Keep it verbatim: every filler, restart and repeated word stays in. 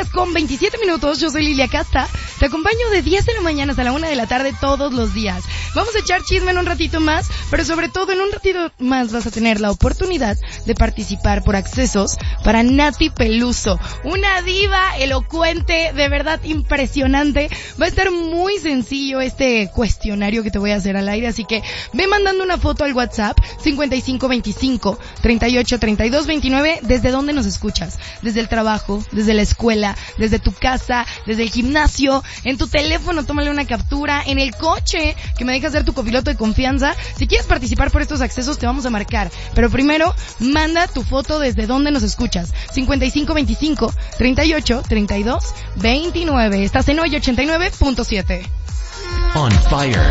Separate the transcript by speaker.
Speaker 1: diez con veintisiete minutos. Yo soy Lilia Casta. Te acompaño de diez de la mañana hasta la una de la tarde todos los días. Vamos a echar chisme en un ratito más, pero sobre todo en un ratito más vas a tener la oportunidad de participar por accesos para Nati Peluso. Una diva elocuente, de verdad impresionante. Va a estar muy sencillo este cuestionario que te voy a hacer al aire, así que ve mandando una foto al WhatsApp cincuenta y cinco veinticinco treinta y ocho treinta y dos veintinueve. ¿Desde dónde nos escuchas? Desde el trabajo, desde la escuela, desde tu casa, desde el gimnasio, en tu teléfono, tómale una captura, en el coche, que me dejas ser tu copiloto de confianza. Si quieres participar por estos accesos te vamos a marcar, pero primero manda tu foto desde dónde nos escuchas. cincuenta y cinco veinticinco treinta y ocho treinta y dos veintinueve. Estás en Hoy ochenta y nueve punto siete.
Speaker 2: On Fire